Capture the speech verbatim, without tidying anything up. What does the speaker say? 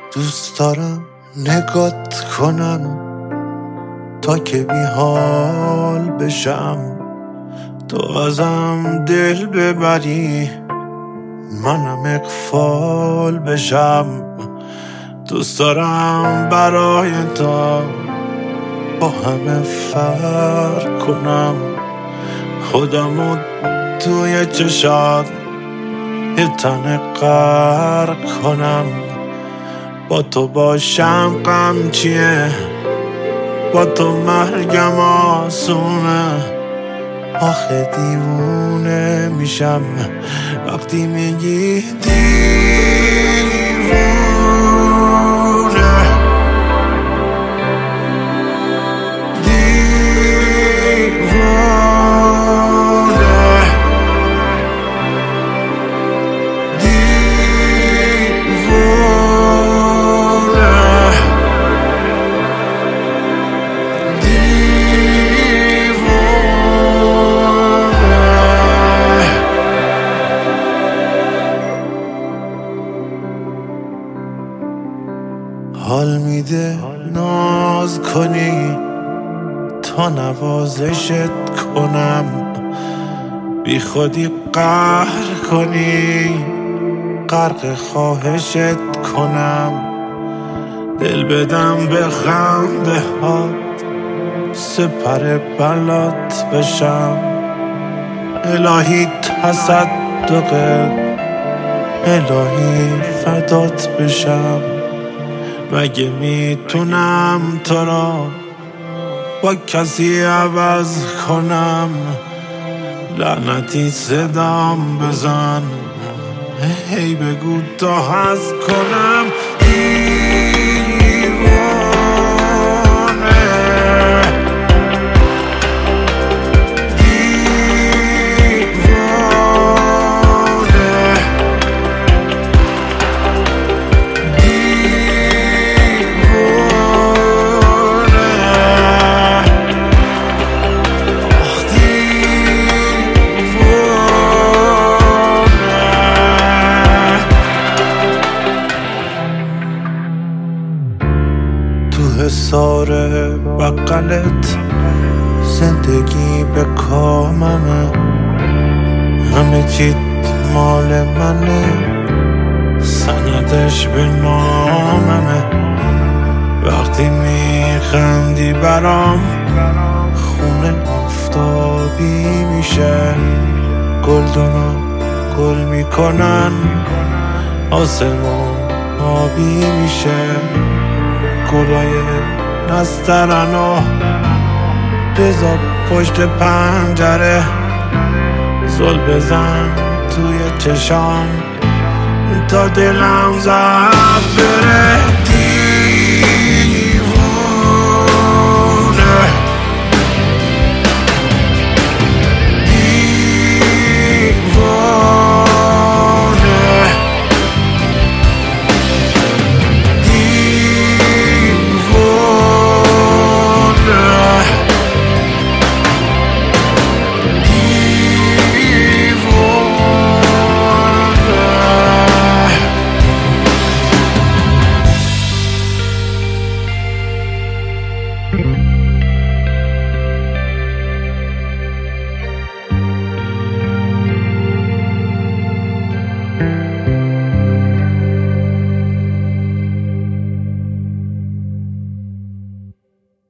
دوست دارم نگات کنم تا که بی حال بشم، تو ازم دل ببری منم اغفال بشم. دوست دارم برای تو با همه فرق کنم، خودمو توی چشات یه تن غرق کنم. با تو باشم غم چیه، با تو مرگم آسونه. آخه دیوونه میشم وقتی میگی دیوونه. حال میده ناز کنی تا نوازشت کنم، بی خودی قهر کنی غرق خواهشت کنم. دل بدم به خنده هات سپر بلات بشم، الهی تصدقت الهی فدات بشم. مگه میتونم تو را با کسی عوض کنم؟ لعنتی صدام بزن هی بگو تا هست کنم. حصار بقلت زندگی به کاممه، همه چیت مال منه، سندش به ناممه. وقتی میخندی برام خونه آفتابی میشه، گلدونا گل میکنن آسمون آبی میشه. گلای نسترنو بذار پشت پنجره، زل بزن توی چشام تا دلم زد.